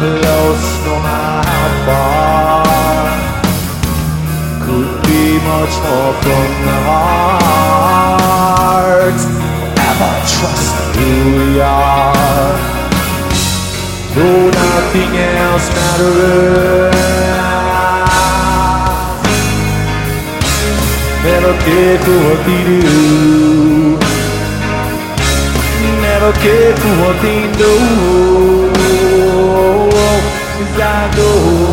close, no matter how far. Could be much more from the heart. Forever trust who we are. Though nothing else matters. Never cared for what they do. Never cared for what they know. 'Cause I know